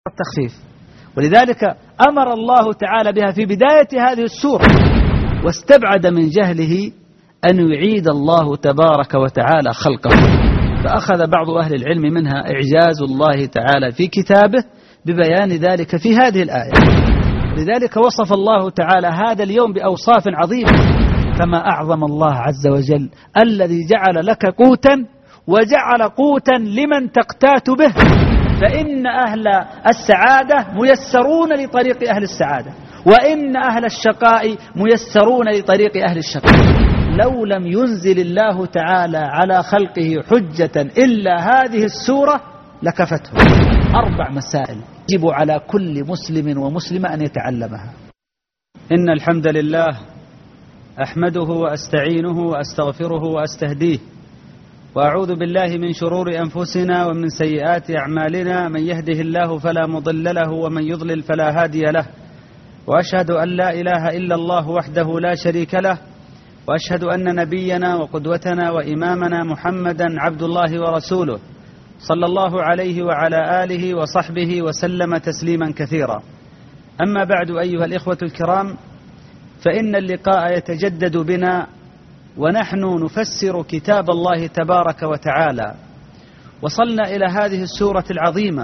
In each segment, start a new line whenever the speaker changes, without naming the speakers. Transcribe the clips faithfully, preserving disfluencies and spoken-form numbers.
التخفيف، ولذلك أمر الله تعالى بها في بداية هذه السورة، واستبعد من جهله أن يعيد الله تبارك وتعالى خلقه، فأخذ بعض أهل العلم منها إعجاز الله تعالى في كتابه ببيان ذلك في هذه الآية. لذلك وصف الله تعالى هذا اليوم بأوصاف عظيمة، كما أعظم الله عز وجل الذي جعل لك قوتا وجعل قوتا لمن تقتات به، فإن أهل السعادة ميسرون لطريق أهل السعادة، وإن أهل الشقاء ميسرون لطريق أهل الشقاء. لو لم ينزل الله تعالى على خلقه حجة إلا هذه السورة لكفته. أربع مسائل يجب على كل مسلم ومسلمة أن يتعلمها. إن الحمد لله أحمده وأستعينه وأستغفره وأستهديه، وأعوذ بالله من شرور أنفسنا ومن سيئات أعمالنا، من يهده الله فلا مضل له ومن يضلل فلا هادي له، وأشهد أن لا إله إلا الله وحده لا شريك له، وأشهد أن نبينا وقدوتنا وإمامنا محمدا عبد الله ورسوله صلى الله عليه وعلى آله وصحبه وسلم تسليما كثيرا. أما بعد أيها الإخوة الكرام، فإن اللقاء يتجدد بنا ونحن نفسر كتاب الله تبارك وتعالى. وصلنا إلى هذه السورة العظيمة،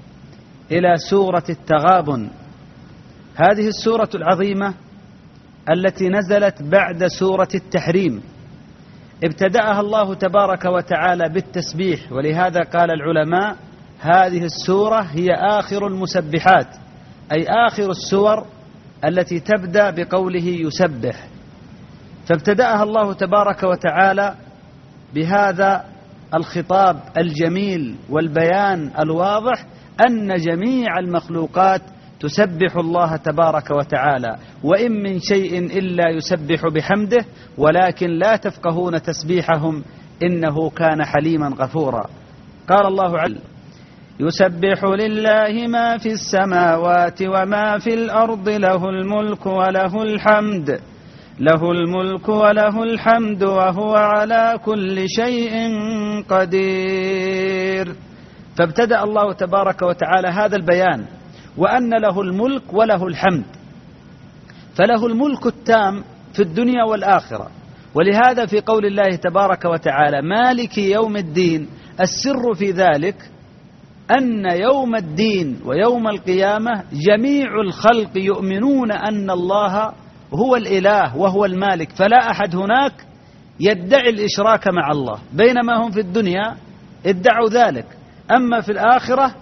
إلى سورة التغابن. هذه السورة العظيمة التي نزلت بعد سورة التحريم، ابتدأها الله تبارك وتعالى بالتسبيح، ولهذا قال العلماء هذه السورة هي آخر المسبحات، أي آخر السور التي تبدأ بقوله يسبح. فابتدأها الله تبارك وتعالى بهذا الخطاب الجميل والبيان الواضح أن جميع المخلوقات تسبح الله تبارك وتعالى، وإن من شيء إلا يسبح بحمده ولكن لا تفقهون تسبيحهم إنه كان حليما غفورا. قال الله عز وجل: يسبح لله ما في السماوات وما في الأرض، له الملك وله الحمد له الملك وله الحمد وهو على كل شيء قدير. فابتدأ الله تبارك وتعالى هذا البيان، وأن له الملك وله الحمد، فله الملك التام في الدنيا والآخرة. ولهذا في قول الله تبارك وتعالى مالك يوم الدين، السر في ذلك أن يوم الدين ويوم القيامة جميع الخلق يؤمنون أن الله هو الإله وهو المالك، فلا أحد هناك يدعي الإشراك مع الله، بينما هم في الدنيا ادعوا ذلك. أما في الآخرة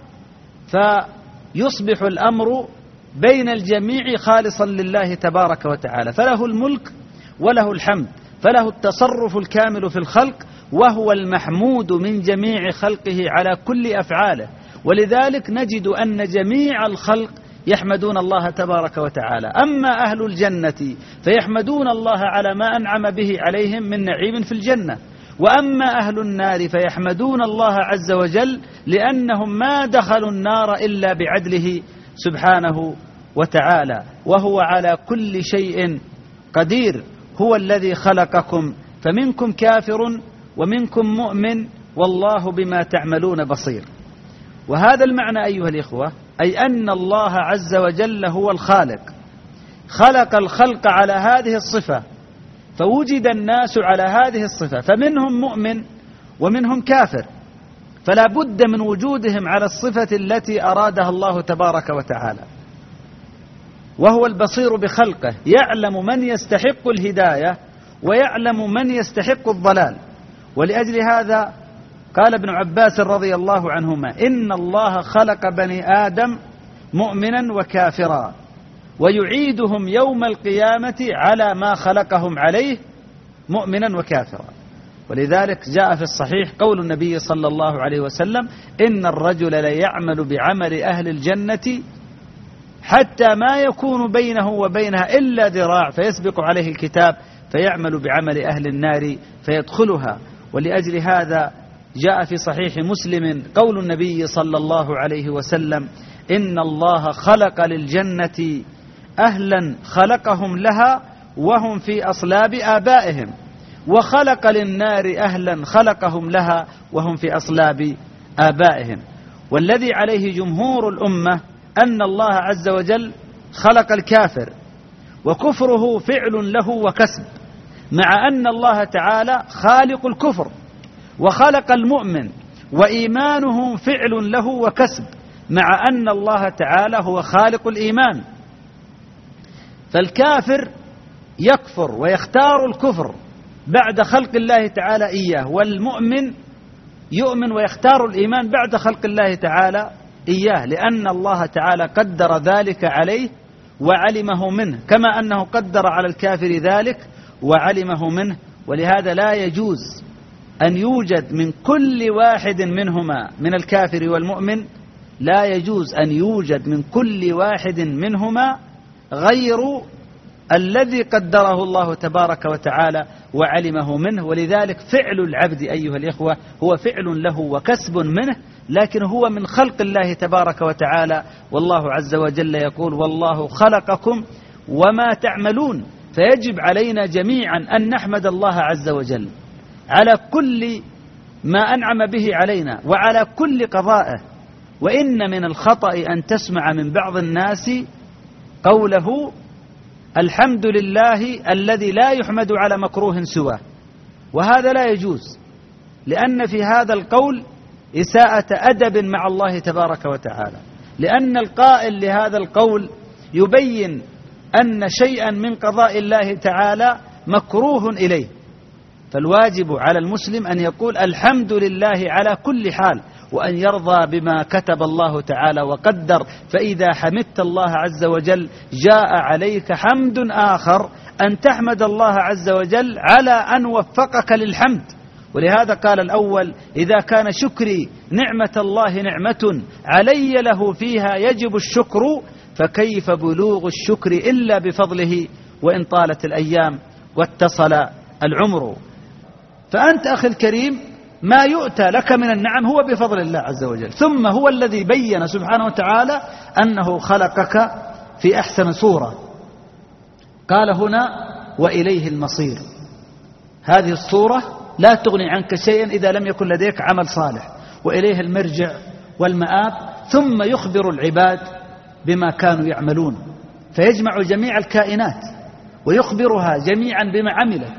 فيصبح الأمر بين الجميع خالصا لله تبارك وتعالى، فله الملك وله الحمد، فله التصرف الكامل في الخلق، وهو المحمود من جميع خلقه على كل أفعاله. ولذلك نجد أن جميع الخلق يحمدون الله تبارك وتعالى. أما أهل الجنة فيحمدون الله على ما أنعم به عليهم من نعيم في الجنة، وأما أهل النار فيحمدون الله عز وجل لأنهم ما دخلوا النار إلا بعدله سبحانه وتعالى، وهو على كل شيء قدير. هو الذي خلقكم فمنكم كافر ومنكم مؤمن والله بما تعملون بصير. وهذا المعنى أيها الإخوة، أي أن الله عز وجل هو الخالق، خلق الخلق على هذه الصفة، فوجد الناس على هذه الصفة، فمنهم مؤمن ومنهم كافر، فلا بد من وجودهم على الصفة التي أرادها الله تبارك وتعالى. وهو البصير بخلقه، يعلم من يستحق الهداية ويعلم من يستحق الضلال. ولأجل هذا قال ابن عباس رضي الله عنهما: إن الله خلق بني آدم مؤمنا وكافرا، ويعيدهم يوم القيامة على ما خلقهم عليه مؤمنا وكافرا. ولذلك جاء في الصحيح قول النبي صلى الله عليه وسلم: إن الرجل ليعمل بعمل أهل الجنة حتى ما يكون بينه وبينها إلا ذراع، فيسبق عليه الكتاب فيعمل بعمل أهل النار فيدخلها. ولأجل هذا جاء في صحيح مسلم قول النبي صلى الله عليه وسلم: إن الله خلق للجنة أهلا خلقهم لها وهم في أصلاب آبائهم، وخلق للنار أهلا خلقهم لها وهم في أصلاب آبائهم. والذي عليه جمهور الأمة أن الله عز وجل خلق الكافر وكفره فعل له وكسب، مع أن الله تعالى خالق الكفر وخلق المؤمن وإيمانه فعل له وكسب، مع أن الله تعالى هو خالق الإيمان. فالكافر يكفر ويختار الكفر بعد خلق الله تعالى إياه، والمؤمن يؤمن ويختار الإيمان بعد خلق الله تعالى إياه، لأن الله تعالى قدر ذلك عليه وعلمه منه، كما أنه قدر على الكافر ذلك وعلمه منه. ولهذا لا يجوز أن يوجد من كل واحد منهما، من الكافر والمؤمن، لا يجوز أن يوجد من كل واحد منهما غير الذي قدره الله تبارك وتعالى وعلمه منه. ولذلك فعل العبد أيها الإخوة هو فعل له وكسب منه، لكن هو من خلق الله تبارك وتعالى. والله عز وجل يقول: والله خلقكم وما تعملون. فيجب علينا جميعا أن نحمد الله عز وجل على كل ما أنعم به علينا وعلى كل قضائه. وإن من الخطأ أن تسمع من بعض الناس قوله: الحمد لله الذي لا يحمد على مكروه سواه، وهذا لا يجوز، لأن في هذا القول إساءة أدب مع الله تبارك وتعالى، لأن القائل لهذا القول يبين أن شيئا من قضاء الله تعالى مكروه إليه. فالواجب على المسلم أن يقول الحمد لله على كل حال، وأن يرضى بما كتب الله تعالى وقدر. فإذا حمدت الله عز وجل جاء عليك حمد آخر، أن تحمد الله عز وجل على أن وفقك للحمد. ولهذا قال الأول: إذا كان شكري نعمة الله نعمة علي له فيها يجب الشكر، فكيف بلوغ الشكر إلا بفضله وإن طالت الأيام واتصل العمر. فأنت أخي الكريم ما يؤتى لك من النعم هو بفضل الله عز وجل، ثم هو الذي بين سبحانه وتعالى أنه خلقك في أحسن صورة. قال هنا: وإليه المصير. هذه الصورة لا تغني عنك شيئا إذا لم يكن لديك عمل صالح، وإليه المرجع والمآب. ثم يخبر العباد بما كانوا يعملون، فيجمع جميع الكائنات ويخبرها جميعا بما عملت.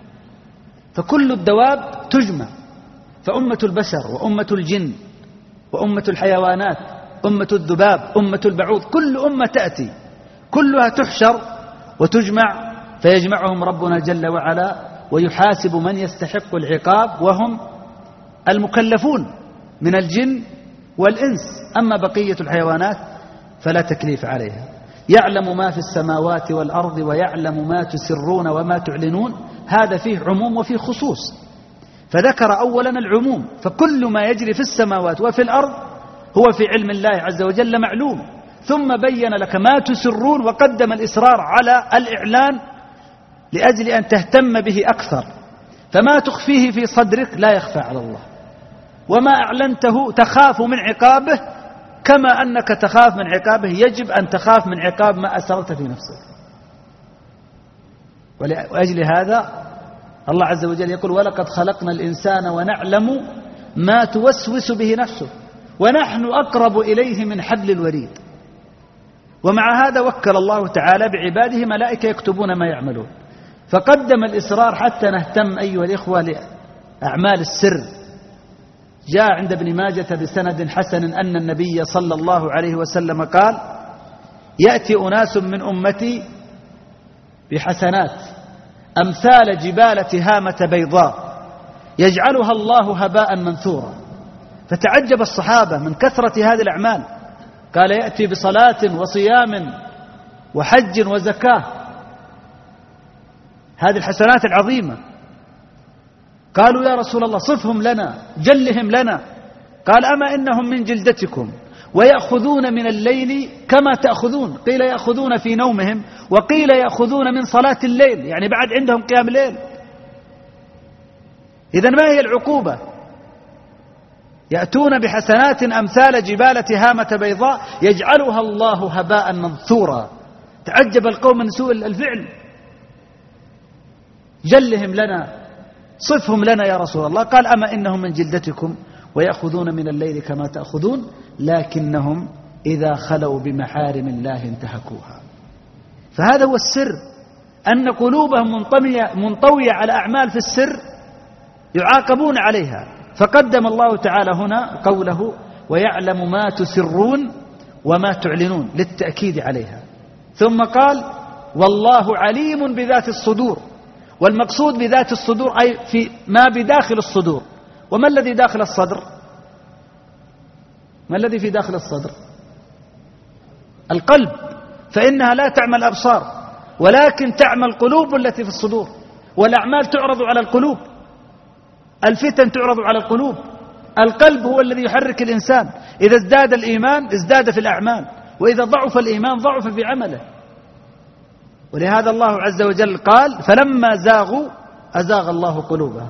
فكل الدواب تجمع، فأمة البشر وأمة الجن وأمة الحيوانات، أمة الذباب، أمة البعوض، كل أمة تأتي، كلها تحشر وتجمع، فيجمعهم ربنا جل وعلا ويحاسب من يستحق العقاب، وهم المكلفون من الجن والإنس. أما بقية الحيوانات فلا تكليف عليها. يعلم ما في السماوات والأرض ويعلم ما تسرون وما تعلنون. هذا فيه عموم وفيه خصوص، فذكر أولا العموم، فكل ما يجري في السماوات وفي الأرض هو في علم الله عز وجل معلوم. ثم بين لك ما تسرون، وقدم الإصرار على الإعلان لأجل أن تهتم به أكثر. فما تخفيه في صدرك لا يخفى على الله، وما أعلنته تخاف من عقابه، كما أنك تخاف من عقابه يجب أن تخاف من عقاب ما أسررت في نفسك. ولأجل هذا الله عز وجل يقول: ولقد خلقنا الإنسان ونعلم ما توسوس به نفسه ونحن أقرب إليه من حبل الوريد. ومع هذا وكل الله تعالى بعباده ملائكة يكتبون ما يعملون. فقدم الإصرار حتى نهتم أيها الإخوة لأعمال السر. جاء عند ابن ماجة بسند حسن أن النبي صلى الله عليه وسلم قال: يأتي أناس من أمتي بحسنات أمثال جبال تهامة بيضاء يجعلها الله هباء منثورا. فتعجب الصحابة من كثرة هذه الأعمال. قال: يأتي بصلاة وصيام وحج وزكاة، هذه الحسنات العظيمة. قالوا: يا رسول الله صفهم لنا، جلهم لنا. قال: أما إنهم من جلدتكم ويأخذون من الليل كما تأخذون. قيل يأخذون في نومهم، وقيل يأخذون من صلاة الليل، يعني بعد عندهم قيام الليل. إذن ما هي العقوبة؟ يأتون بحسنات أمثال جبال تهامة بيضاء يجعلها الله هباء منثورا. تعجب القوم من سوء الفعل. جلهم لنا، صفهم لنا يا رسول الله. قال: أما إنهم من جلدتكم ويأخذون من الليل كما تأخذون لكنهم إذا خلوا بمحارم الله انتهكوها. فهذا هو السر، أن قلوبهم منطوية على أعمال في السر يعاقبون عليها. فقدم الله تعالى هنا قوله ويعلم ما تسرون وما تعلنون للتأكيد عليها، ثم قال والله عليم بذات الصدور. والمقصود بذات الصدور أي في ما بداخل الصدور. وما الذي داخل الصدر؟ ما الذي في داخل الصدر؟ القلب، فإنها لا تعمى الأبصار ولكن تعمى القلوب التي في الصدور. والأعمال تعرض على القلوب، الفتن تعرض على القلوب، القلب هو الذي يحرك الإنسان. إذا ازداد الإيمان ازداد في الأعمال، وإذا ضعف الإيمان ضعف في عمله. ولهذا الله عز وجل قال فلما زاغوا أزاغ الله قلوبهم.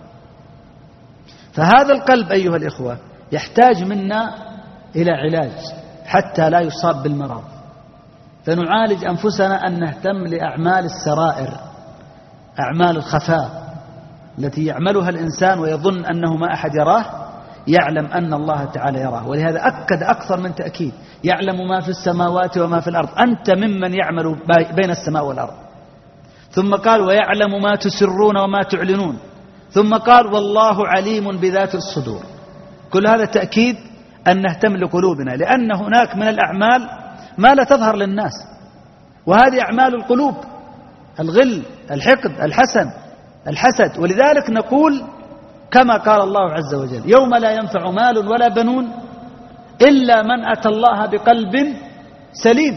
فهذا القلب أيها الإخوة يحتاج منا إلى علاج حتى لا يصاب بالمرض. فنعالج أنفسنا أن نهتم لأعمال السرائر، أعمال الخفاء التي يعملها الإنسان ويظن أنه ما أحد يراه، يعلم أن الله تعالى يراه. ولهذا أكد أكثر من تأكيد يعلم ما في السماوات وما في الأرض، أنت ممن يعمل بين السماء والأرض. ثم قال ويعلم ما تسرون وما تعلنون، ثم قال والله عليم بذات الصدور. كل هذا تأكيد أن نهتم لقلوبنا، لأن هناك من الأعمال ما لا تظهر للناس، وهذه أعمال القلوب، الغل، الحقد، الحسن، الحسد. ولذلك نقول كما قال الله عز وجل يوم لا ينفع مال ولا بنون إلا من أتى الله بقلب سليم.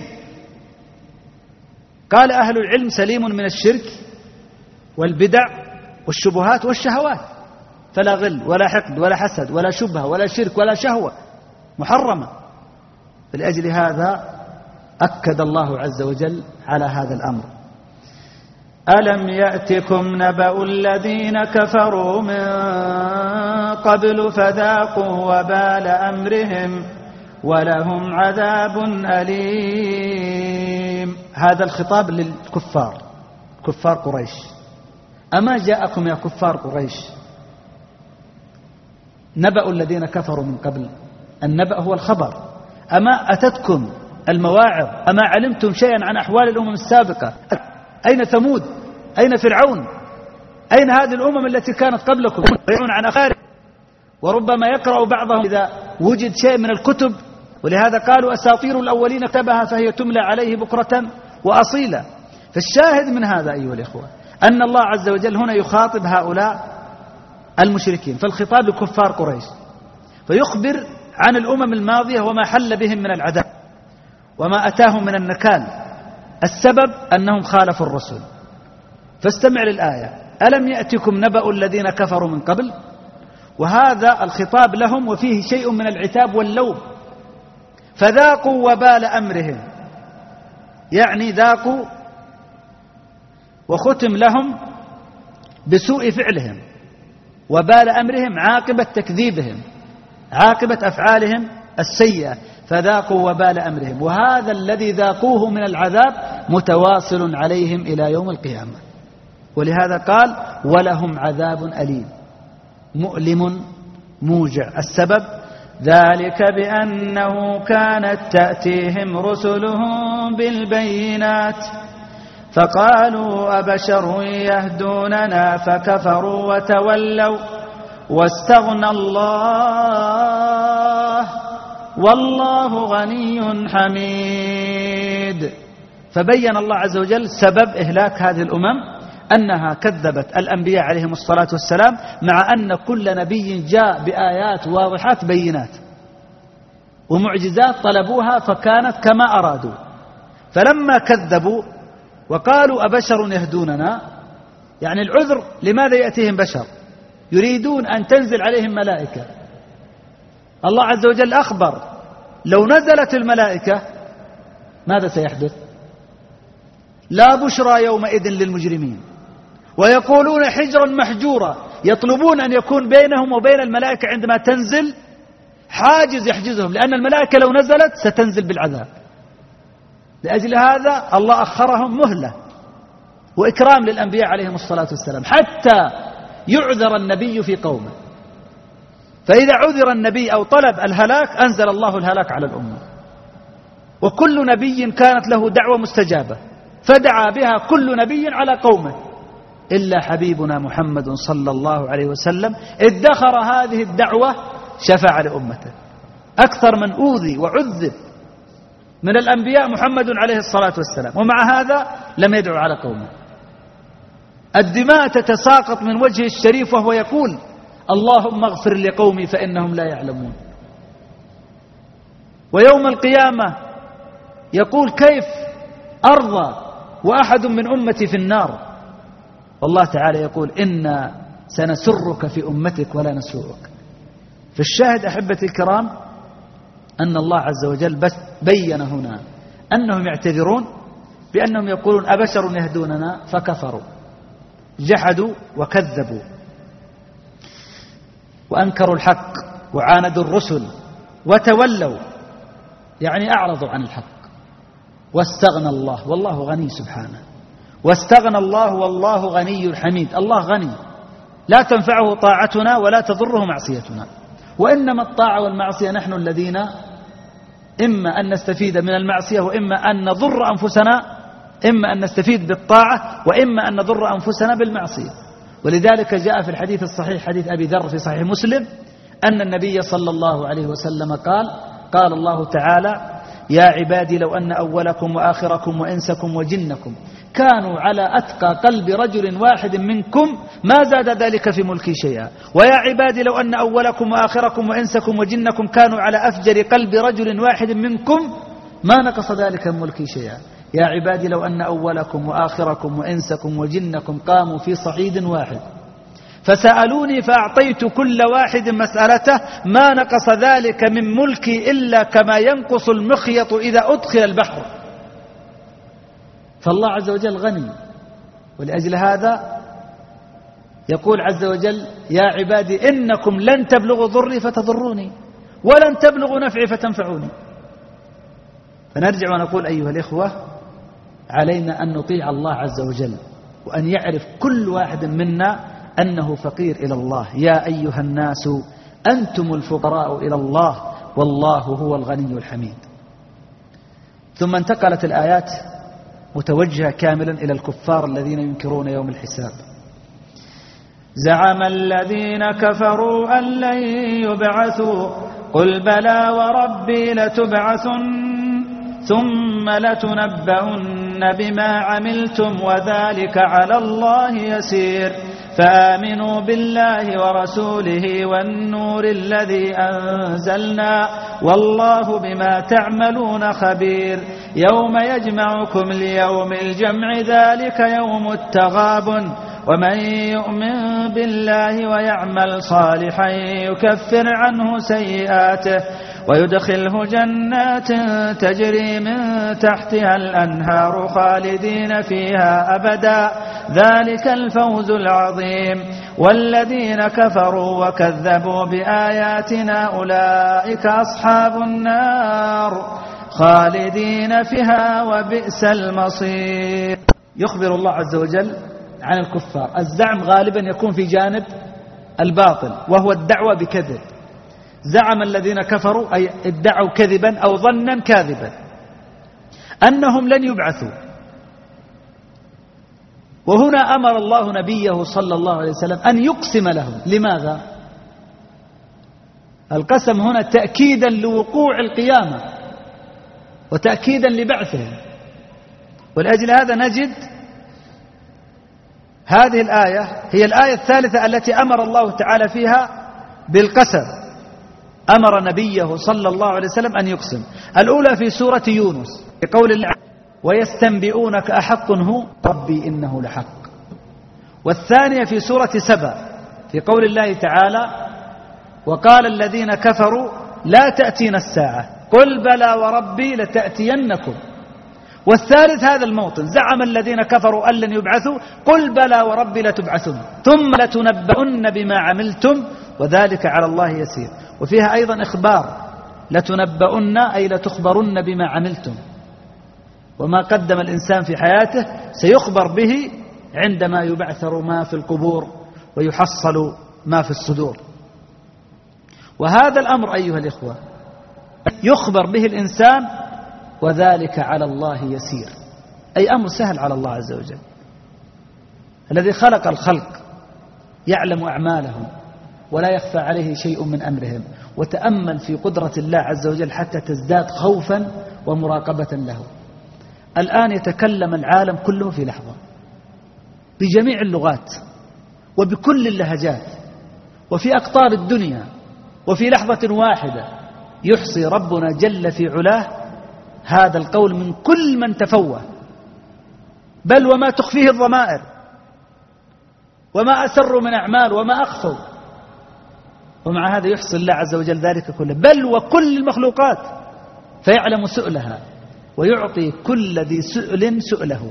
قال أهل العلم سليم من الشرك والبدع والشبهات والشهوات، فلا غل ولا حقد ولا حسد ولا شبهة ولا شرك ولا شهوة محرمة. فلأجل هذا أكد الله عز وجل على هذا الأمر. ألم يأتكم نبأ الذين كفروا من قبل فذاقوا وبال أمرهم ولهم عذاب أليم. هذا الخطاب للكفار، كفار قريش. أما جاءكم يا كفار قريش نبأ الذين كفروا من قبل؟ النبأ هو الخبر. أما أتتكم المواعظ؟ أما علمتم شيئا عن أحوال الأمم السابقة؟ أين ثمود؟ أين فرعون؟ أين هذه الأمم التي كانت قبلكم؟ يعون عن أخارهم، وربما يقرأ بعضهم إذا وجد شيء من الكتب. ولهذا قالوا أساطير الأولين كتبها فهي تملى عليه بكرة وأصيلا. فالشاهد من هذا أيها الإخوة أن الله عز وجل هنا يخاطب هؤلاء المشركين، فالخطاب لكفار قريش، فيخبر عن الأمم الماضية وما حل بهم من العذاب وما أتاهم من النكال. السبب أنهم خالفوا الرسل. فاستمع للآية ألم يأتكم نبأ الذين كفروا من قبل. وهذا الخطاب لهم وفيه شيء من العتاب واللوم. فذاقوا وبال أمرهم، يعني ذاقوا وختم لهم بسوء فعلهم، وبال أمرهم عاقبة تكذيبهم، عاقبة أفعالهم السيئة. فذاقوا وبال أمرهم، وهذا الذي ذاقوه من العذاب متواصل عليهم إلى يوم القيامة. ولهذا قال ولهم عذاب أليم مؤلم موجع. السبب ذلك بأنه كانت تأتيهم رسلهم بالبينات فقالوا أبشر يهدوننا فكفروا وتولوا واستغنى الله والله غني حميد. فبين الله عز وجل سبب إهلاك هذه الأمم أنها كذبت الأنبياء عليهم الصلاة والسلام، مع أن كل نبي جاء بآيات واضحات بينات ومعجزات طلبوها فكانت كما أرادوا. فلما كذبوا وقالوا أبشر يهدوننا، يعني العذر لماذا يأتيهم بشر؟ يريدون أن تنزل عليهم ملائكة. الله عز وجل أخبر لو نزلت الملائكة ماذا سيحدث؟ لا بشرى يومئذ للمجرمين ويقولون حجرا محجورا، يطلبون أن يكون بينهم وبين الملائكة عندما تنزل حاجز يحجزهم، لأن الملائكة لو نزلت ستنزل بالعذاب. لأجل هذا الله أخرهم مهلة وإكرام للأنبياء عليهم الصلاة والسلام حتى يعذر النبي في قومه. فإذا عذر النبي أو طلب الهلاك أنزل الله الهلاك على الأمة. وكل نبي كانت له دعوة مستجابة فدعا بها كل نبي على قومه، إلا حبيبنا محمد صلى الله عليه وسلم ادخر هذه الدعوة شفع لأمته. أكثر من أوذي وعذب من الأنبياء محمد عليه الصلاة والسلام، ومع هذا لم يدعو على قومه. الدماء تتساقط من وجهه الشريف وهو يقول اللهم اغفر لقومي فإنهم لا يعلمون. ويوم القيامة يقول كيف أرضى وأحد من أمتي في النار، والله تعالى يقول إنا سنسرك في أمتك ولا نسوءك. في الشاهد أحبتي الكرام أن الله عز وجل بس بين هنا أنهم يعتذرون بأنهم يقولون أبشر يهدوننا فكفروا، جحدوا وكذبوا وأنكروا الحق وعاندوا الرسل وتولوا، يعني أعرضوا عن الحق. واستغنى الله، والله غني سبحانه، واستغنى الله والله غني حميد. الله غني لا تنفعه طاعتنا ولا تضره معصيتنا، وإنما الطاعة والمعصية نحن الذين إما أن نستفيد من المعصية وإما أن نضر أنفسنا، إما أن نستفيد بالطاعة وإما أن نضر أنفسنا بالمعصية. ولذلك جاء في الحديث الصحيح حديث أبي ذر في صحيح مسلم أن النبي صلى الله عليه وسلم قال قال الله تعالى يا عبادي لو أن أولكم وآخركم وإنسكم وجنكم كانوا على أتقى قلب رجل واحد منكم ما زاد ذلك في ملكي شيئا، ويا عبادي لو أن أولكم وآخركم وإنسكم وجنكم كانوا على أفجر قلب رجل واحد منكم ما نقص ذلك من ملكي شيئا. يا عبادي لو أن أولكم وآخركم وإنسكم وجنكم قاموا في صعيد واحد فسألوني فأعطيت كل واحد مسألته ما نقص ذلك من ملكي إلا كما ينقص المخيط إذا أدخل البحر. فالله عز وجل غني، ولأجل هذا يقول عز وجل يا عبادي إنكم لن تبلغوا ضري فتضروني ولن تبلغوا نفعي فتنفعوني. فنرجع ونقول أيها الإخوة علينا أن نطيع الله عز وجل، وأن يعرف كل واحد منا أنه فقير إلى الله. يا أيها الناس أنتم الفقراء إلى الله والله هو الغني الحميد. ثم انتقلت الآيات متوجهة كاملا إلى الكفار الذين ينكرون يوم الحساب. زعم الذين كفروا أن لن يبعثوا قل بلى وربي لتبعثن ثم لتنبؤن بما عملتم وذلك على الله يسير. فآمنوا بالله ورسوله والنور الذي أنزلنا والله بما تعملون خبير. يوم يجمعكم ليوم الجمع ذلك يوم التغابن ومن يؤمن بالله ويعمل صالحا يكفر عنه سيئاته ويدخله جنات تجري من تحتها الأنهار خالدين فيها أبدا ذلك الفوز العظيم. والذين كفروا وكذبوا بآياتنا أولئك أصحاب النار خالدين فيها وبئس المصير. يخبر الله عز وجل عن الكفار. الزعم غالبا يكون في جانب الباطل وهو الدعوة بكذب. زعم الذين كفروا أي ادعوا كذبا أو ظنا كاذبا أنهم لن يبعثوا. وهنا أمر الله نبيه صلى الله عليه وسلم أن يقسم لهم. لماذا؟ القسم هنا تأكيدا لوقوع القيامة وتأكيدا لبعثهم. ولأجل هذا نجد هذه الآية هي الآية الثالثة التي أمر الله تعالى فيها بالقسم. أمر نبيه صلى الله عليه وسلم أن يقسم. الأولى في سورة يونس بقول الله ويستنبئونك أحق هو ربي إنه لحق. والثانية في سورة سبأ في قول الله تعالى وقال الذين كفروا لا تأتينا الساعة قل بلى وربي لتأتينكم. والثالث هذا الموطن زعم الذين كفروا أن لن يبعثوا قل بلى وربي لتبعثن ثم لتنبؤن بما عملتم وذلك على الله يسير. وفيها أيضا إخبار لتنبؤن أي لتخبرن بما عملتم، وما قدم الإنسان في حياته سيخبر به عندما يبعثر ما في القبور ويحصل ما في الصدور. وهذا الأمر أيها الإخوة يخبر به الإنسان وذلك على الله يسير، أي أمر سهل على الله عز وجل الذي خلق الخلق يعلم أعمالهم ولا يخفى عليه شيء من أمرهم. وتأمل في قدرة الله عز وجل حتى تزداد خوفا ومراقبة له. الآن يتكلم العالم كله في لحظة بجميع اللغات وبكل اللهجات وفي أقطار الدنيا، وفي لحظة واحدة يحصي ربنا جل في علاه هذا القول من كل من تفوه، بل وما تخفيه الضمائر وما أسروا من أعمال وما أخفوا، ومع هذا يحصي الله عز وجل ذلك كله بل وكل المخلوقات، فيعلم سؤلها ويعطي كل ذي سؤل سؤله.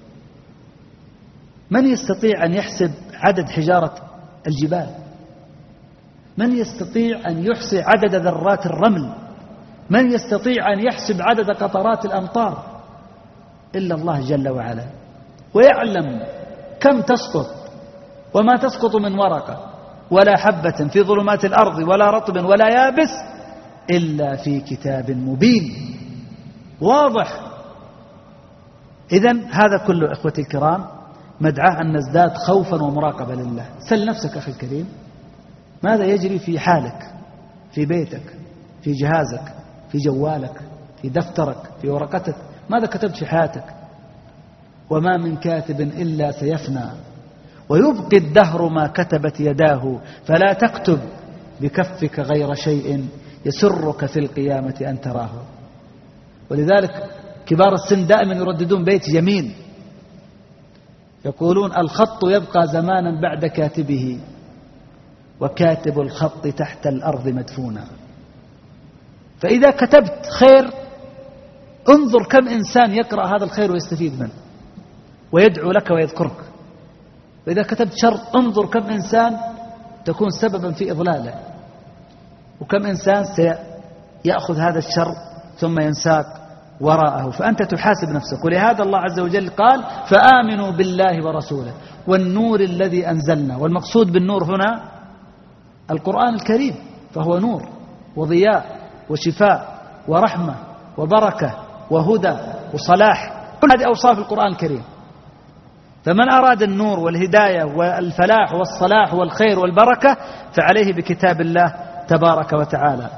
من يستطيع أن يحسب عدد حجارة الجبال؟ من يستطيع أن يحصي عدد ذرات الرمل؟ من يستطيع أن يحسب عدد قطرات الأمطار؟ إلا الله جل وعلا. ويعلم كم تسقط وما تسقط من ورقة ولا حبة في ظلمات الأرض ولا رطب ولا يابس إلا في كتاب مبين واضح. إذن هذا كله إخوتي الكرام مدعاه أن نزداد خوفا ومراقبة لله. سل نفسك أخي الكريم، ماذا يجري في حالك، في بيتك، في جهازك، في جوالك، في دفترك، في ورقتك؟ ماذا كتبت في حياتك؟ وما من كاتب إلا سيفنى ويبقي الدهر ما كتبت يداه، فلا تكتب بكفك غير شيء يسرك في القيامة أن تراه. ولذلك كبار السن دائما يرددون بيت جميل يقولون: الخط يبقى زمانا بعد كاتبه، وكاتب الخط تحت الأرض مدفونا. فإذا كتبت خير انظر كم إنسان يقرأ هذا الخير ويستفيد منه ويدعو لك ويذكرك، وإذا كتبت شر انظر كم إنسان تكون سببا في إضلاله، وكم إنسان سيأخذ هذا الشر ثم ينساق وراءه. فأنت تحاسب نفسك. ولهذا الله عز وجل قال: فآمنوا بالله ورسوله والنور الذي أنزلنا. والمقصود بالنور هنا القرآن الكريم، فهو نور وضياء وشفاء ورحمة وبركة وهدى وصلاح، كل هذه أوصاف القرآن الكريم. فمن أراد النور والهداية والفلاح والصلاح والخير والبركة فعليه بكتاب الله تبارك وتعالى.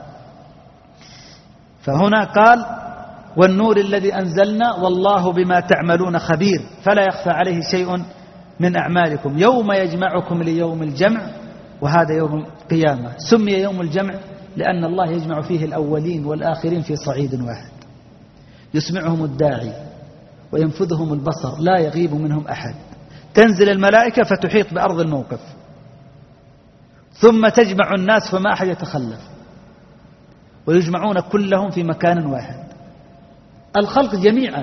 فهنا قال: والنور الذي أنزلنا والله بما تعملون خبير فلا يخفى عليه شيء من أعمالكم يوم يجمعكم ليوم الجمع، وهذا يوم القيامة. سمي يوم الجمع لأن الله يجمع فيه الأولين والآخرين في صعيد واحد، يسمعهم الداعي وينفذهم البصر لا يغيب منهم أحد. تنزل الملائكة فتحيط بأرض الموقف، ثم تجمع الناس فما أحد يتخلف، ويجمعون كلهم في مكان واحد. الخلق جميعا،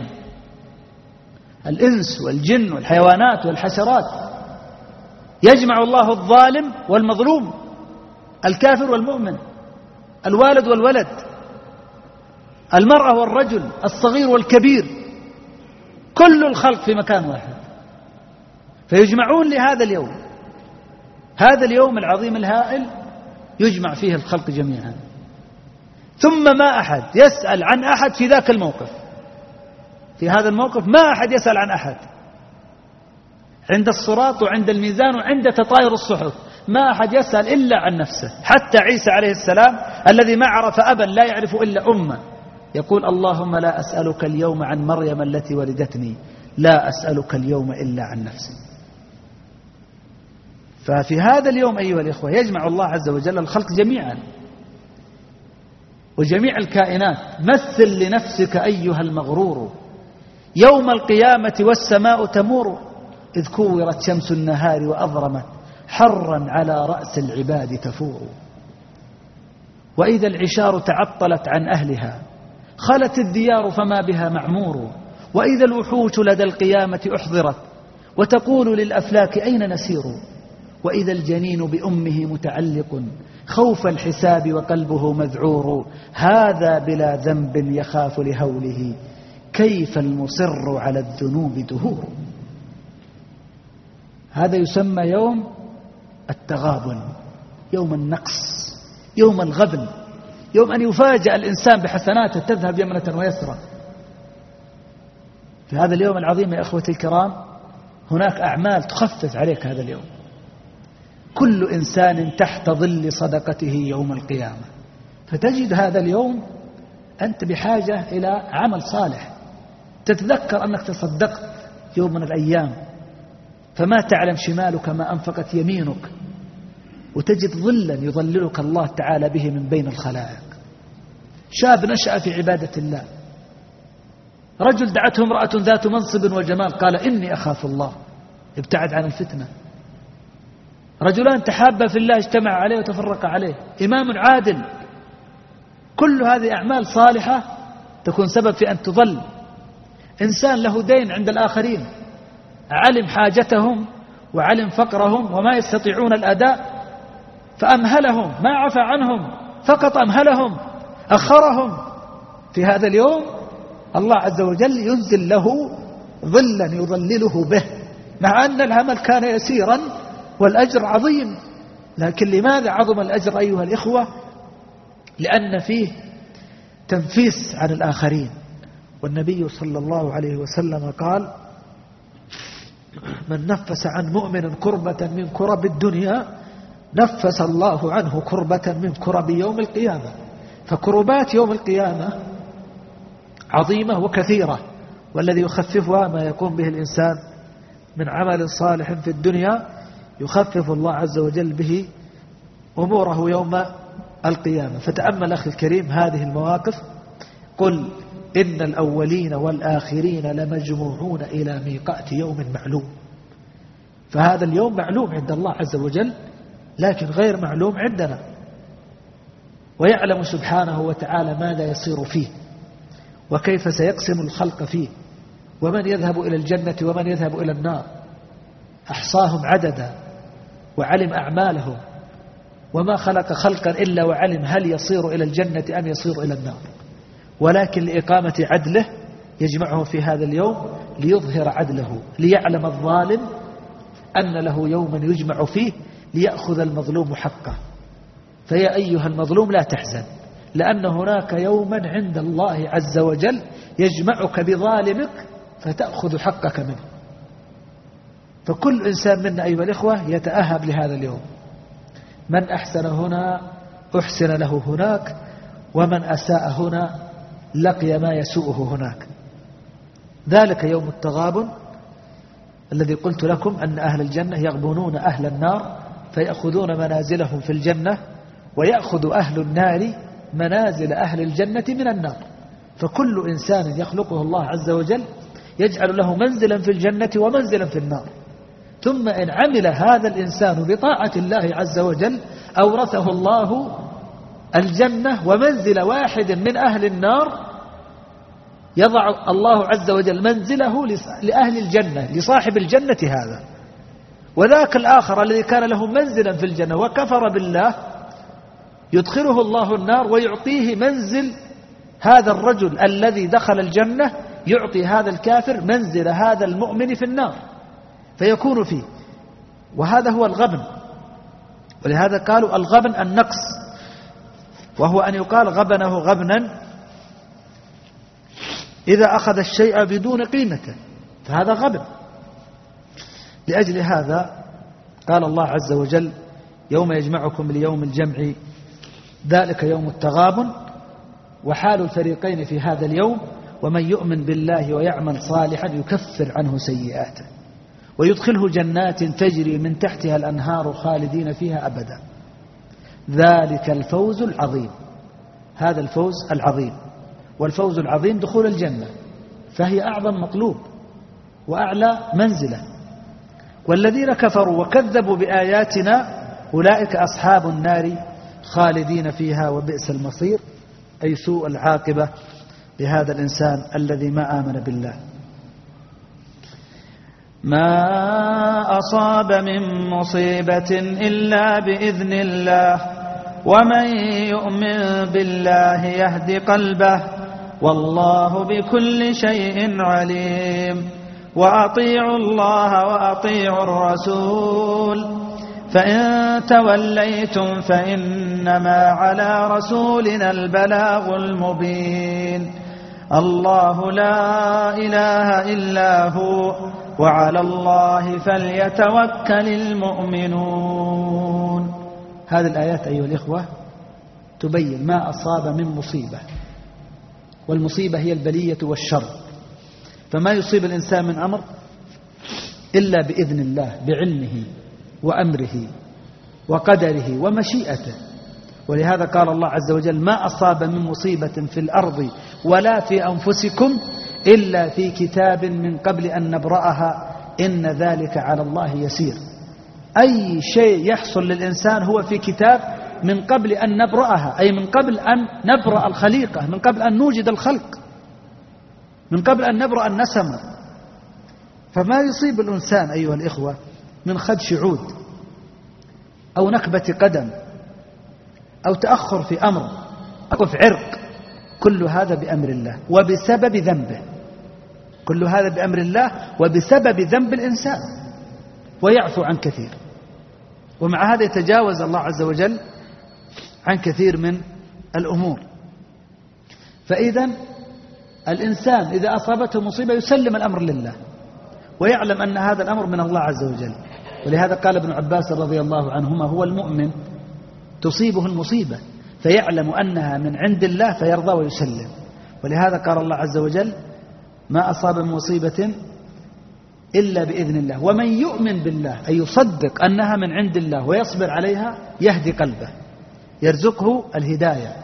الإنس والجن والحيوانات والحشرات، يجمع الله الظالم والمظلوم، الكافر والمؤمن، الوالد والولد، المرأة والرجل، الصغير والكبير، كل الخلق في مكان واحد، فيجمعون لهذا اليوم. هذا اليوم العظيم الهائل يجمع فيه الخلق جميعا، ثم ما أحد يسأل عن أحد في ذاك الموقف. في هذا الموقف ما أحد يسأل عن أحد. عند الصراط وعند الميزان وعند تطاير الصحف ما أحد يسأل إلا عن نفسه. حتى عيسى عليه السلام الذي ما عرف أبا لا يعرف إلا أمه يقول: اللهم لا أسألك اليوم عن مريم التي ولدتني، لا أسألك اليوم إلا عن نفسي. ففي هذا اليوم أيها الإخوة يجمع الله عز وجل الخلق جميعا وجميع الكائنات. مثل لنفسك أيها المغرور يوم القيامة والسماء تمور، إذ كورت شمس النهار وأظرمت حرا على رأس العباد تفور. وإذا العشار تعطلت عن أهلها خلت الديار فما بها معمور. وإذا الوحوش لدى القيامة أحضرت وتقول للأفلاك أين نسير. وإذا الجنين بأمه متعلق خوف الحساب وقلبه مذعور. هذا بلا ذنب يخاف لهوله كيف المصر على الذنوب دهور. هذا يسمى يوم التغابن، يوم النقص، يوم الغبن، يوم أن يفاجأ الإنسان بحسناته تذهب يمنة ويسرى. في هذا اليوم العظيم يا أخوتي الكرام هناك أعمال تخفف عليك هذا اليوم. كل إنسان تحت ظل صدقته يوم القيامة، فتجد هذا اليوم أنت بحاجة إلى عمل صالح، تتذكر أنك تصدقت يوم من الأيام فما تعلم شمالك ما أنفقت يمينك، وتجد ظلا يظللك الله تعالى به من بين الخلائق. شاب نشأ في عبادة الله، رجل دعته امرأة ذات منصب وجمال قال إني أخاف الله، ابتعد عن الفتنة. رجلان تحابا في الله اجتمع عليه وتفرق عليه. إمام عادل. كل هذه أعمال صالحة تكون سبب في أن تظل. إنسان له دين عند الآخرين، علم حاجتهم وعلم فقرهم وما يستطيعون الأداء فأمهلهم، ما عفى عنهم، فقط أمهلهم أخرهم. في هذا اليوم الله عز وجل ينزل له ظلا يظلله به، مع أن العمل كان يسيرا والأجر عظيم. لكن لماذا عظم الأجر أيها الإخوة؟ لأن فيه تنفيس عن الآخرين. والنبي صلى الله عليه وسلم قال من نفس عن مؤمن كربة من كرب الدنيا نفس الله عنه كربة من كرب يوم القيامة. فكربات يوم القيامة عظيمة وكثيرة، والذي يخففها ما يقوم به الإنسان من عمل صالح في الدنيا يخفف الله عز وجل به أموره يوم القيامة. فتأمل أخي الكريم هذه المواقف. قل إن الأولين والآخرين لمجموعون إلى ميقات يوم معلوم. فهذا اليوم معلوم عند الله عز وجل، لكن غير معلوم عندنا. ويعلم سبحانه وتعالى ماذا يصير فيه وكيف سيقسم الخلق فيه، ومن يذهب إلى الجنة ومن يذهب إلى النار. أحصاهم عددا وعلم أعمالهم، وما خلق خلقا إلا وعلم هل يصير إلى الجنة أم يصير إلى النار. ولكن لإقامة عدله يجمعه في هذا اليوم ليظهر عدله، ليعلم الظالم أن له يوما يجمع فيه ليأخذ المظلوم حقه. فيا أيها المظلوم لا تحزن، لأن هناك يوما عند الله عز وجل يجمعك بظالمك فتأخذ حقك منه. فكل إنسان منا أيها الإخوة يتأهب لهذا اليوم. من أحسن هنا أحسن له هناك، ومن أساء هنا لقي ما يسوءه هناك. ذلك يوم التغابن الذي قلت لكم أن أهل الجنة يغبنون أهل النار فيأخذون منازلهم في الجنة، ويأخذ أهل النار منازل أهل الجنة من النار. فكل إنسان يخلقه الله عز وجل يجعل له منزلا في الجنة ومنزلا في النار. ثم إن عمل هذا الإنسان بطاعة الله عز وجل أورثه الله الجنة، ومنزل واحد من أهل النار يضع الله عز وجل منزله لأهل الجنة، لصاحب الجنة هذا. وذاك الآخر الذي كان له منزلا في الجنة وكفر بالله يدخله الله النار ويعطيه منزل هذا الرجل الذي دخل الجنة، يعطي هذا الكافر منزل هذا المؤمن في النار فيكون فيه. وهذا هو الغبن. ولهذا قالوا الغبن النقص، وهو أن يقال غبنه غبنا إذا أخذ الشيء بدون قيمته، فهذا غبن. لأجل هذا قال الله عز وجل يوم يجمعكم ليوم الجمع ذلك يوم التغابن. وحال الفريقين في هذا اليوم ومن يؤمن بالله ويعمل صالحا يكفر عنه سيئاته ويدخله جنات تجري من تحتها الأنهار خالدين فيها أبدا. ذلك الفوز العظيم. هذا الفوز العظيم، والفوز العظيم دخول الجنة، فهي أعظم مطلوب وأعلى منزلة. والذين كفروا وكذبوا بآياتنا أولئك أصحاب النار خالدين فيها وبئس المصير، أي سوء العاقبة لهذا الإنسان الذي ما آمن بالله.
ما أصاب من مصيبة إلا بإذن الله، ومن يؤمن بالله يهد قلبه، والله بكل شيء عليم. وأطيعوا الله وأطيعوا الرسول، فإن توليتم فإنما على رسولنا البلاغ المبين الله لا إله إلا هو وعلى الله فليتوكل المؤمنون.
هذه الآيات أيها الإخوة تبين ما أصاب من مصيبة، والمصيبة هي البلية والشر، فما يصيب الإنسان من أمر إلا بإذن الله بعلمه وأمره وقدره ومشيئته. ولهذا قال الله عز وجل ما أصاب من مصيبة في الأرض ولا في أنفسكم إلا في كتاب من قبل أن نبرأها إن ذلك على الله يسير. أي شيء يحصل للإنسان هو في كتاب من قبل أن نبرأها، أي من قبل أن نبرأ الخليقة، من قبل أن نوجد الخلق، من قبل أن نبرأ النسمة. فما يصيب الإنسان أيها الإخوة من خدش عود أو نكبة قدم أو تأخر في أمر أو في عرق، كل هذا بأمر الله وبسبب ذنبه، كل هذا بأمر الله وبسبب ذنب الإنسان، ويعفو عن كثير. ومع هذا يتجاوز الله عز وجل عن كثير من الأمور. فإذا الإنسان إذا أصابته مصيبة يسلم الأمر لله ويعلم أن هذا الأمر من الله عز وجل. ولهذا قال ابن عباس رضي الله عنهما هو المؤمن تصيبه المصيبة فيعلم أنها من عند الله فيرضى ويسلم. ولهذا قال الله عز وجل ما أصاب من مصيبة إلا بإذن الله ومن يؤمن بالله أي يصدق أنها من عند الله ويصبر عليها يهدي قلبه، يرزقه الهداية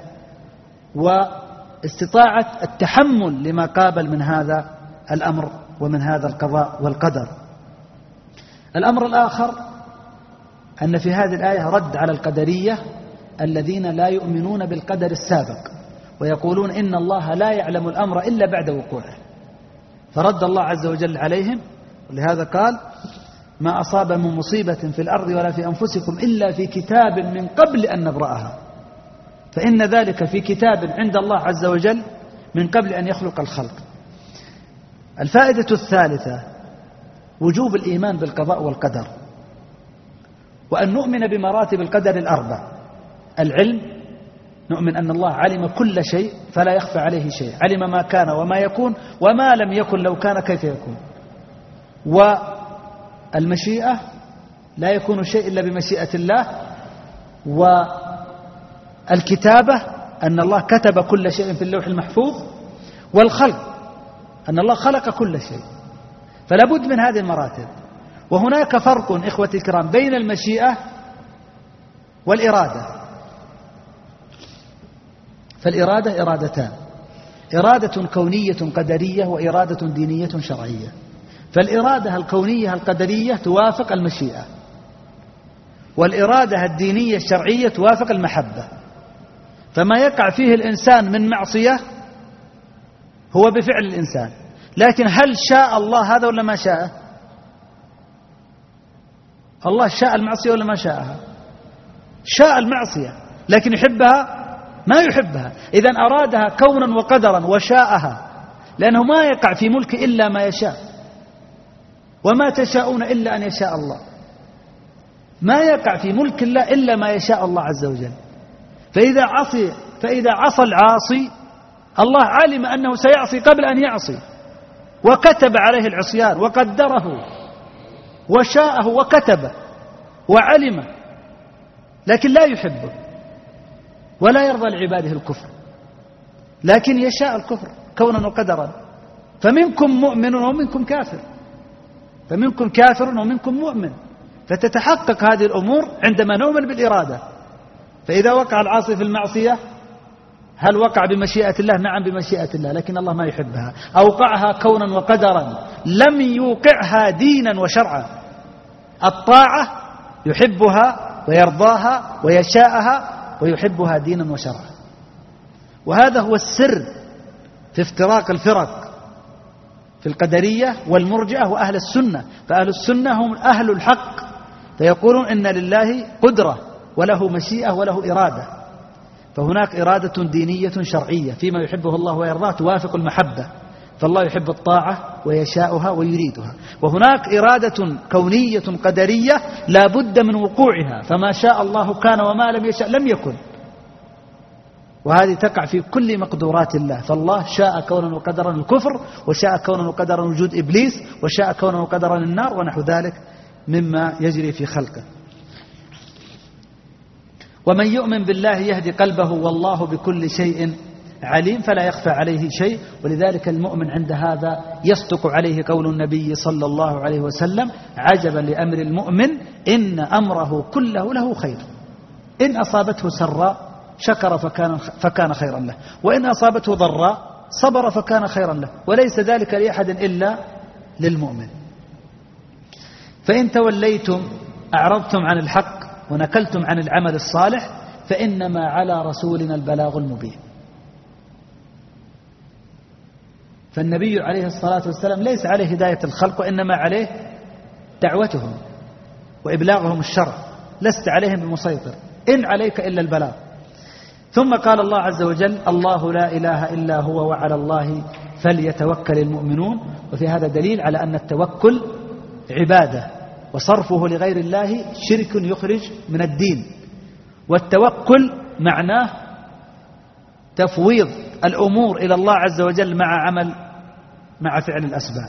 واستطاعة التحمل لما قابل من هذا الأمر ومن هذا القضاء والقدر. الأمر الآخر أن في هذه الآية رد على القدرية الذين لا يؤمنون بالقدر السابق ويقولون إن الله لا يعلم الأمر إلا بعد وقوعه، فرد الله عز وجل عليهم. ولهذا قال ما أصاب من مصيبة في الأرض ولا في أنفسكم إلا في كتاب من قبل أن نبرأها، فإن ذلك في كتاب عند الله عز وجل من قبل أن يخلق الخلق. الفائدة الثالثة وجوب الإيمان بالقضاء والقدر، وأن نؤمن بمراتب القدر الأربع. العلم، نؤمن أن الله علم كل شيء فلا يخفى عليه شيء، علم ما كان وما يكون وما لم يكن لو كان كيف يكون. والمشيئة لا يكون شيء إلا بمشيئة الله. والكتابة أن الله كتب كل شيء في اللوح المحفوظ. والخلق أن الله خلق كل شيء. فلا بد من هذه المراتب. وهناك فرق إخوتي الكرام بين المشيئة والإرادة. فالإرادة إرادتان، إرادة كونية قدرية وإرادة دينية شرعية. فالإرادة الكونية القدرية توافق المشيئة، والإرادة الدينية الشرعية توافق المحبة. فما يقع فيه الإنسان من معصية هو بفعل الإنسان، لكن هل شاء الله هذا ولا ما شاءه؟ الله شاء المعصية ولا ما شاءها؟ شاء المعصية، لكن يحبها؟ ما يحبها. إذن أرادها كونا وقدرا وشاءها، لأنه ما يقع في ملك إلا ما يشاء، وما تشاءون إلا أن يشاء الله. ما يقع في ملك الله إلا ما يشاء الله عز وجل. فإذا عصي فإذا عصى العاصي الله علم أنه سيعصي قبل أن يعصي، وكتب عليه العصيان وقدره وشاءه وكتب وعلم، لكن لا يحبه ولا يرضى لعباده الكفر، لكن يشاء الكفر كونا وقدرا. فمنكم مؤمن ومنكم كافر، فمنكم كافر ومنكم مؤمن. فتتحقق هذه الأمور عندما نؤمن بالإرادة. فإذا وقع العاصي في المعصية هل وقع بمشيئة الله؟ نعم بمشيئة الله، لكن الله ما يحبها، أوقعها كونا وقدرا، لم يوقعها دينا وشرعا. الطاعة يحبها ويرضاها ويشاءها ويحبها دينا وشرعا. وهذا هو السر في افتراق الفرق في القدرية والمرجئة وأهل السنة. فأهل السنة هم أهل الحق، فيقولون إن لله قدرة وله مشيئة وله إرادة. فهناك إرادة دينية شرعية فيما يحبه الله ويرضاه توافق المحبة، فالله يحب الطاعة ويشاؤها ويريدها، وهناك إرادة كونية قدرية لا بد من وقوعها، فما شاء الله كان وما لم يشاء لم يكن، وهذه تقع في كل مقدورات الله. فالله شاء كونا وقدرا الكفر، وشاء كونا وقدرا وجود إبليس، وشاء كونا وقدرا النار ونحو ذلك مما يجري في خلقه. ومن يؤمن بالله يهدي قلبه والله بكل شيء عليم، فلا يخفى عليه شيء. ولذلك المؤمن عند هذا يصدق عليه قول النبي صلى الله عليه وسلم: عجبا لأمر المؤمن إن أمره كله له خير، إن أصابته سراء شكر فكان, فكان خيرا له، وإن أصابته ضراء صبر فكان خيرا له، وليس ذلك لأحد إلا للمؤمن. فإن توليتم أعرضتم عن الحق ونكلتم عن العمل الصالح فإنما على رسولنا البلاغ المبين. فالنبي عليه الصلاة والسلام ليس عليه هداية الخلق، وإنما عليه دعوتهم وإبلاغهم الشرع، لست عليهم بمسيطر، إن عليك إلا البلاغ. ثم قال الله عز وجل: الله لا إله إلا هو وعلى الله فليتوكل المؤمنون. وفي هذا دليل على أن التوكل عبادة، وصرفه لغير الله شرك يخرج من الدين. والتوكل معناه تفويض الأمور إلى الله عز وجل مع عمل مع فعل الأسباب.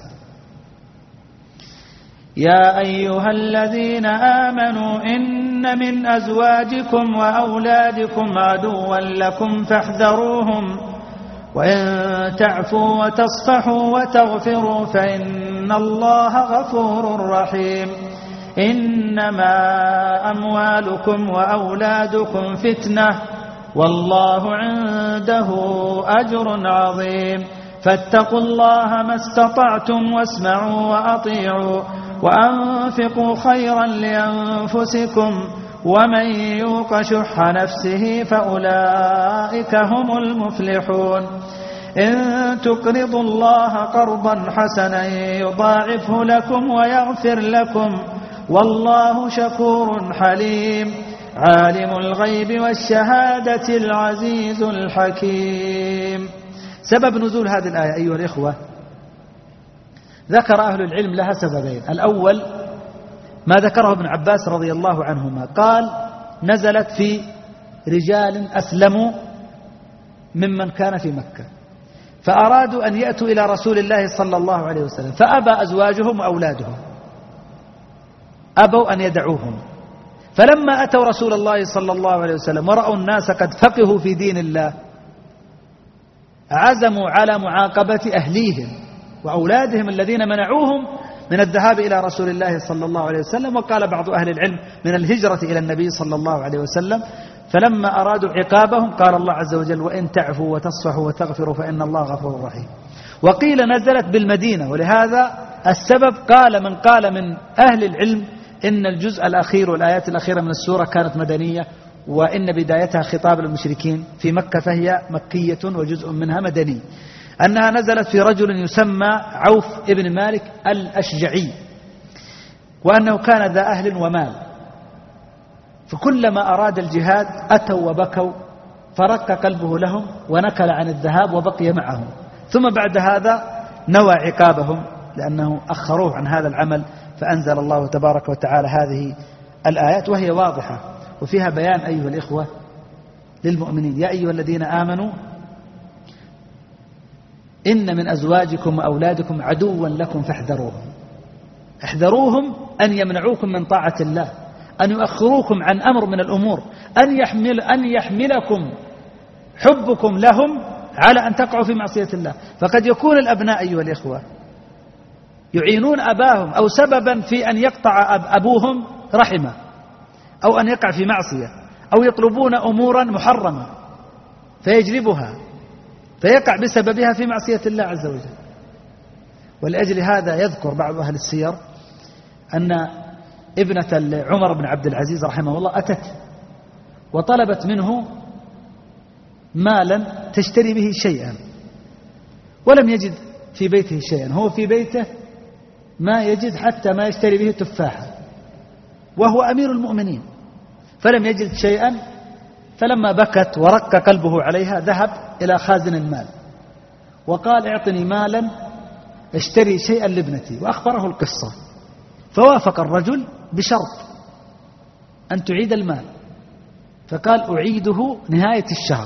يا أيها الذين آمنوا إن من أزواجكم وأولادكم عدوا لكم فاحذروهم، وإن تعفوا وتصفحوا وتغفروا فإن الله غفور رحيم. إنما أموالكم وأولادكم فتنة والله عنده أجر عظيم. فاتقوا الله ما استطعتم واسمعوا وأطيعوا وأنفقوا خيرا لأنفسكم ومن يوق شح نفسه فأولئك هم المفلحون. إن تقرضوا الله قرضا حسنا يضاعفه لكم ويغفر لكم والله شكور حليم. عالم الغيب والشهادة العزيز الحكيم.
سبب نزول هذه الآية أيها الإخوة، ذكر أهل العلم لها سببين. الأول ما ذكره ابن عباس رضي الله عنهما، قال: نزلت في رجال أسلموا ممن كان في مكة، فأرادوا أن يأتوا إلى رسول الله صلى الله عليه وسلم، فأبى أزواجهم وأولادهم، أبوا أن يدعوهم. فلما أتوا رسول الله صلى الله عليه وسلم ورأوا الناس قد فقهوا في دين الله، عزموا على معاقبة أهليهم وأولادهم الذين منعوهم من الذهاب إلى رسول الله صلى الله عليه وسلم. وقال بعض أهل العلم من الهجرة إلى النبي صلى الله عليه وسلم. فلما أرادوا عقابهم قال الله عز وجل: وإن تعفوا وتصفحوا وتغفروا فإن الله غفور رحيم. وقيل نزلت بالمدينة، ولهذا السبب قال من قال من أهل العلم إن الجزء الأخير والآيات الأخيرة من السورة كانت مدنية، وإن بدايتها خطاب للمشركين في مكة، فهي مكية وجزء منها مدني. أنها نزلت في رجل يسمى عوف ابن مالك الأشجعي، وأنه كان ذا أهل ومال، فكلما أراد الجهاد أتوا وبكوا، فرق قلبه لهم ونكل عن الذهاب وبقي معهم. ثم بعد هذا نوى عقابهم لأنه أخروه عن هذا العمل، فأنزل الله تبارك وتعالى هذه الآيات، وهي واضحة وفيها بيان أيها الإخوة للمؤمنين: يا أيها الذين آمنوا إن من أزواجكم وأولادكم عدوا لكم فاحذروهم. احذروهم أن يمنعوكم من طاعة الله، أن يؤخروكم عن أمر من الأمور، أن يحمل أن يحملكم حبكم لهم على أن تقعوا في معصية الله. فقد يكون الأبناء أيها الإخوة يعينون أباهم أو سببا في أن يقطع أب أبوهم رحمه، أو أن يقع في معصية، أو يطلبون أمورا محرمة فيجلبها فيقع بسببها في معصية الله عز وجل. ولأجل هذا يذكر بعض أهل السير أن ابنة عمر بن عبد العزيز رحمه الله أتت وطلبت منه مالا تشتري به شيئا، ولم يجد في بيته شيئا، هو في بيته ما يجد حتى ما يشتري به تفاحة، وهو أمير المؤمنين، فلم يجد شيئا. فلما بكت ورق قلبه عليها ذهب إلى خازن المال وقال اعطني مالا اشتري شيئا لابنتي، وأخبره القصة. فوافق الرجل بشرط أن تعيد المال، فقال أعيده نهاية الشهر.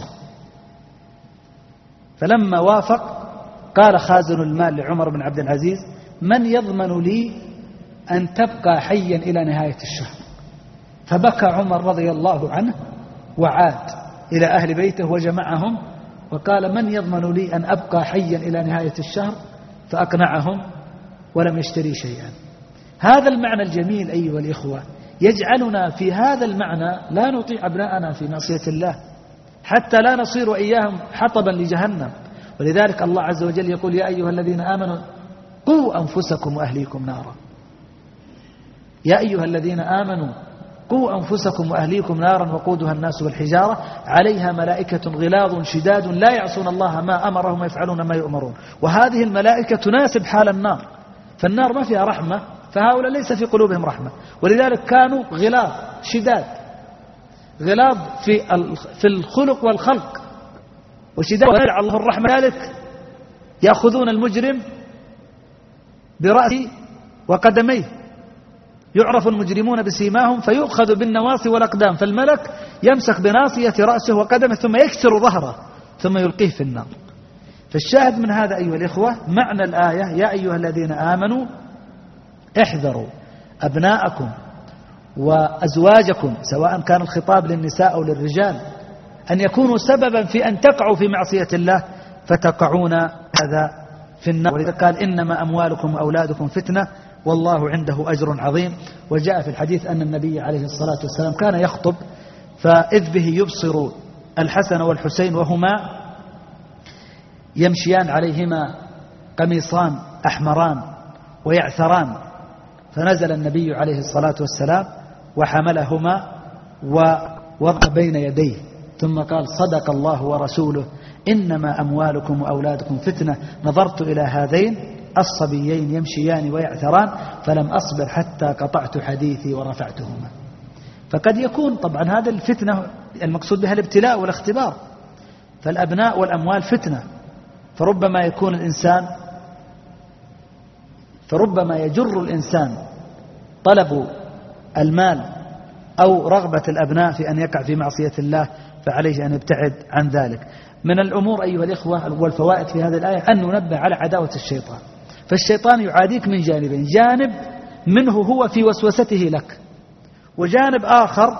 فلما وافق قال خازن المال لعمر بن عبد العزيز من يضمن لي أن تبقى حيا إلى نهاية الشهر؟ فبكى عمر رضي الله عنه وعاد إلى أهل بيته وجمعهم وقال من يضمن لي أن أبقى حيا إلى نهاية الشهر؟ فأقنعهم ولم يشتري شيئا. هذا المعنى الجميل أيها الإخوة يجعلنا في هذا المعنى لا نطيع أبناءنا في معصية الله حتى لا نصير إياهم حطبا لجهنم. ولذلك الله عز وجل يقول يا أيها الذين آمنوا قوا أنفسكم وأهليكم نارا. يا أيها الذين آمنوا قوا أنفسكم وأهليكم نارا وقودها الناس والحجارة عليها ملائكة غلاظ شداد لا يعصون الله ما أمرهم ويفعلون ما يؤمرون. وهذه الملائكة تناسب حال النار، فالنار ما فيها رحمة، فهؤلاء ليس في قلوبهم رحمة، ولذلك كانوا غلاظ شداد، غلاظ في في الخلق والخلق وشداد ويرعى الله الرحمة. ذلك يأخذون المجرم برأسه وقدميه، يعرف المجرمون بسيماهم فيؤخذ بالنواصي والأقدام، فالملك يمسك بناصية رأسه وقدمه ثم يكسر ظهره ثم يلقيه في النار. فالشاهد من هذا أيها الإخوة معنى الآية يا أيها الذين آمنوا احذروا أبناءكم وأزواجكم، سواء كان الخطاب للنساء أو للرجال، أن يكونوا سببا في أن تقعوا في معصية الله فتقعون هذا في النار. ولذا قال إنما أموالكم وأولادكم فتنة والله عنده أجر عظيم. وجاء في الحديث أن النبي عليه الصلاة والسلام كان يخطب فإذ به يبصر الحسن والحسين وهما يمشيان عليهما قميصان أحمران ويعثران، فنزل النبي عليه الصلاة والسلام وحملهما ووضع بين يديه ثم قال صدق الله ورسوله إنما أموالكم وأولادكم فتنة. نظرت إلى هذين الصبيين يمشيان ويعثران فلم أصبر حتى قطعت حديثي ورفعتهما. فقد يكون طبعا هذا الفتنة المقصود بها الابتلاء والاختبار، فالأبناء والأموال فتنة، فربما يكون الإنسان فربما يجر الإنسان طلب المال أو رغبة الأبناء في أن يقع في معصية الله، فعليه أن يبتعد عن ذلك. من الأمور أيها الإخوة والفوائد في هذه الآية أن ننبه على عداوة الشيطان. فالشيطان يعاديك من جانبين، جانب منه هو في وسوسته لك، وجانب آخر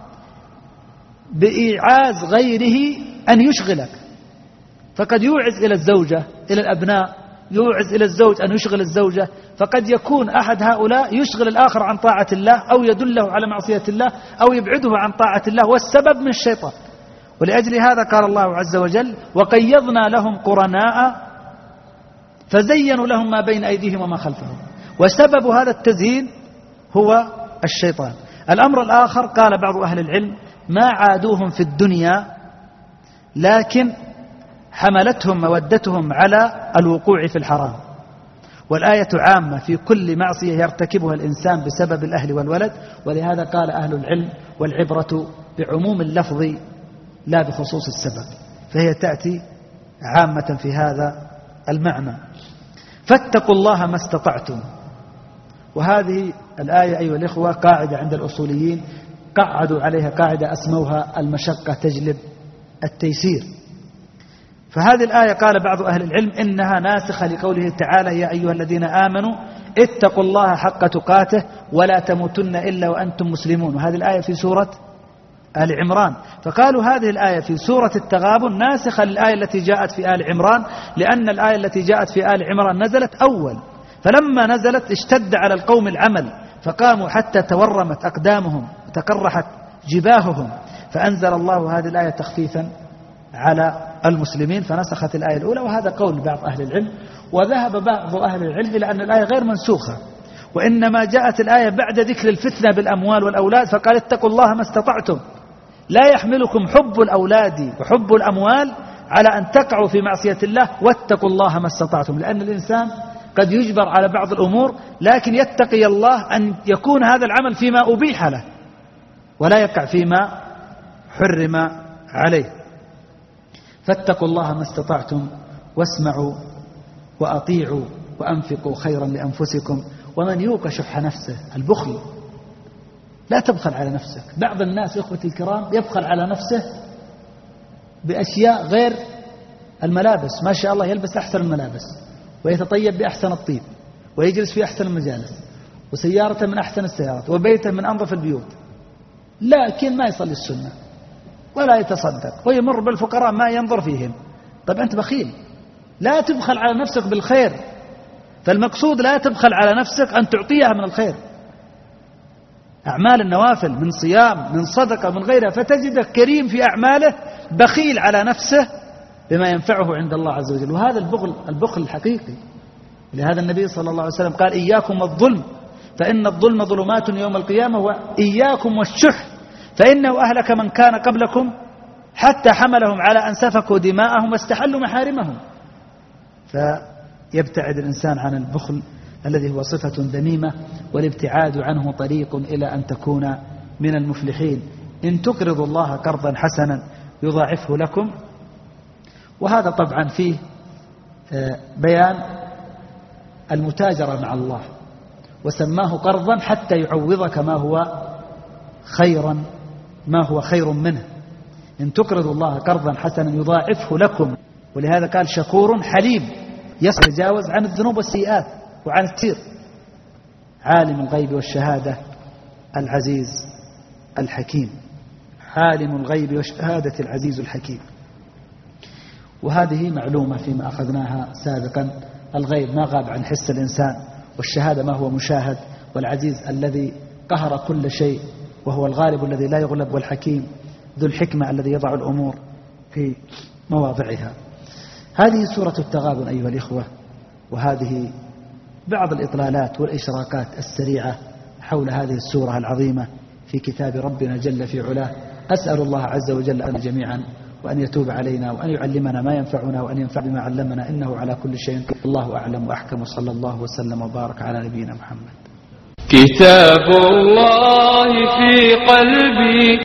بإيعاز غيره أن يشغلك. فقد يوعز إلى الزوجة إلى الأبناء، يوعز إلى الزوج أن يشغل الزوجة، فقد يكون أحد هؤلاء يشغل الآخر عن طاعة الله أو يدله على معصية الله أو يبعده عن طاعة الله، والسبب من الشيطان. ولأجل هذا قال الله عز وجل وقيضنا لهم قرناء فزينوا لهم ما بين أيديهم وما خلفهم، وسبب هذا التزيين هو الشيطان. الأمر الآخر قال بعض أهل العلم ما عادوهم في الدنيا لكن حملتهم مودتهم على الوقوع في الحرام. والآية عامة في كل معصية يرتكبها الإنسان بسبب الأهل والولد، ولهذا قال أهل العلم والعبرة بعموم اللفظ لا بخصوص السبب، فهي تأتي عامة في هذا المعنى. فاتقوا الله ما استطعتم. وهذه الآية أيها الإخوة قاعدة عند الأصوليين قعدوا عليها قاعدة أسموها المشقة تجلب التيسير. فهذه الآية قال بعض أهل العلم إنها ناسخة لقوله تعالى يا أيها الذين آمنوا اتقوا الله حق تقاته ولا تموتن إلا وأنتم مسلمون. وهذه الآية في سورة آل عمران، فقالوا هذه الآية في سورة التغابن ناسخة للآية التي جاءت في آل عمران، لأن الآية التي جاءت في آل عمران نزلت أول، فلما نزلت اشتد على القوم العمل فقاموا حتى تورمت أقدامهم وتقرحت جباههم، فأنزل الله هذه الآية تخفيفا على المسلمين فنسخت الآية الأولى. وهذا قول بعض أهل العلم. وذهب بعض أهل العلم إلى أن الآية غير منسوخة، وإنما جاءت الآية بعد ذكر الفتنة بالأموال والأولاد، فقال اتقوا الله ما استطعتم. لا يحملكم حب الأولاد وحب الأموال على أن تقعوا في معصية الله، واتقوا الله ما استطعتم، لأن الإنسان قد يجبر على بعض الأمور لكن يتقي الله أن يكون هذا العمل فيما أبيح له ولا يقع فيما حرم عليه. فاتقوا الله ما استطعتم واسمعوا وأطيعوا وأنفقوا خيرا لأنفسكم ومن يوق شح نفسه. البخل، لا تبخل على نفسك. بعض الناس إخوتي الكرام يبخل على نفسه بأشياء غير الملابس، ما شاء الله يلبس أحسن الملابس ويتطيب بأحسن الطيب ويجلس في أحسن المجالس وسيارته من أحسن السيارات وبيته من أنظف البيوت، لكن ما يصلي السنة ولا يتصدق ويمر بالفقراء ما ينظر فيهم. طب أنت بخيل، لا تبخل على نفسك بالخير. فالمقصود لا تبخل على نفسك أن تعطيها من الخير، أعمال النوافل من صيام من صدقة من غيرها، فتجدك كريم في أعماله بخيل على نفسه بما ينفعه عند الله عز وجل. وهذا البخل البخل الحقيقي. لهذا النبي صلى الله عليه وسلم قال إياكم والظلم فإن الظلم ظلمات يوم القيامة، وإياكم والشح فإنه أهلك من كان قبلكم حتى حملهم على أن سفكوا دماءهم واستحلوا محارمهم. فيبتعد الإنسان عن البخل الذي هو صفة ذميمة، والابتعاد عنه طريق إلى أن تكون من المفلحين. إن تقرضوا الله قرضا حسنا يضاعفه لكم. وهذا طبعا فيه بيان المتاجرة مع الله، وسماه قرضا حتى يعوضك ما هو خيرا ما هو خير منه. إن تقرضوا الله قرضا حسنا يضاعفه لكم. ولهذا قال شكور حليم يتجاوز عن الذنوب والسيئات وعن التير. عالم الغيب والشهادة العزيز الحكيم. عالم الغيب والشهادة العزيز الحكيم. وهذه معلومة فيما أخذناها سابقا. الغيب ما غاب عن حس الإنسان، والشهادة ما هو مشاهد، والعزيز الذي قهر كل شيء وهو الغالب الذي لا يغلب، والحكيم ذو الحكمة الذي يضع الأمور في مواضعها. هذه سورة التغابن أيها الإخوة، وهذه بعض الإطلالات والإشراكات السريعة حول هذه السورة العظيمة في كتاب ربنا جل في علاه. أسأل الله عز وجل أن جميعا وأن يتوب علينا وأن يعلمنا ما ينفعنا وأن ينفع بما علمنا، إنه على كل شيء قدير. الله أعلم وأحكم، وصلى الله وسلم وبارك على نبينا محمد.
كتاب الله في قلبي